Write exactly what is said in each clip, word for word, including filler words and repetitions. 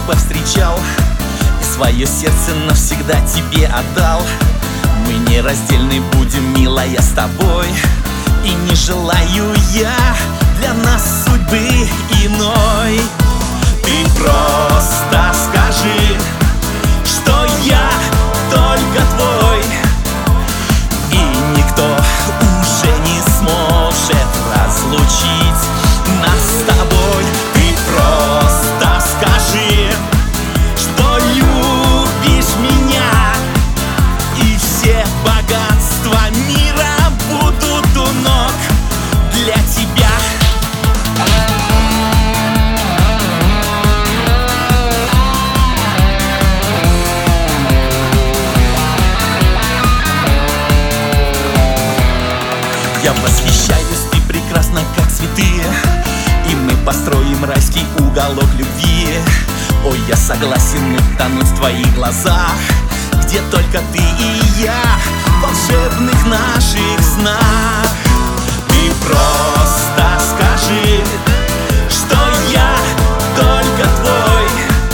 повстречал и свое сердце навсегда тебе отдал. Мы нераздельны будем, милая, с тобой, и не желаю я для нас судьбы иной. Ты просто скажи, что я только твой, и никто уже не сможет разлучить нас с тобой. Ты просто скажи, что любишь меня, и все богатства мира будут у ног для тебя. Я восхищаюсь, ты прекрасна, как цветы, и мы построим райский уголок любви. Ой, я согласен утонуть в твоих глазах, где только ты и я, в волшебных наших снах. Ты просто скажи, что я только твой,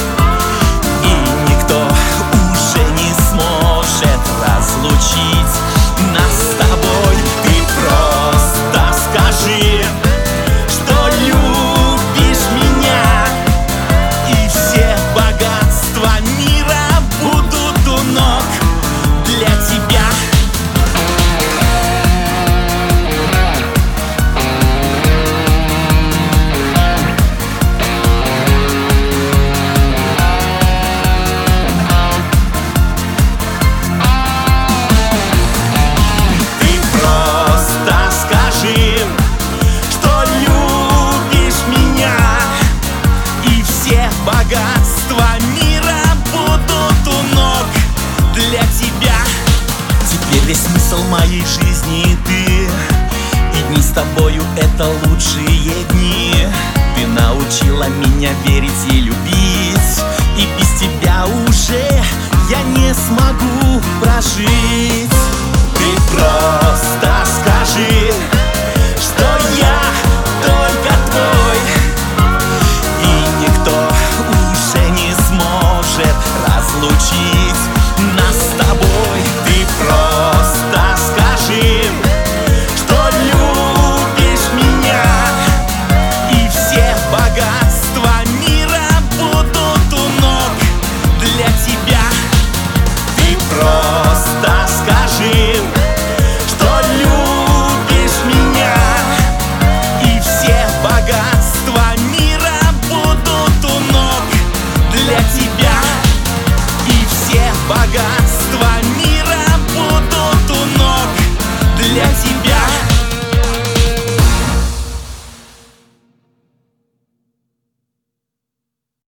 и никто уже не сможет разлучить нас с тобой. Ты просто скажи, что любишь меня, и все богатства мира будут у ног для тебя. Богатства мира будут у ног для тебя. Теперь весь смысл моей жизни ты, и дни с тобою — это лучшие дни. Ты научила меня верить и любить, и без тебя уже я не смогу прожить. Ты просто скажи,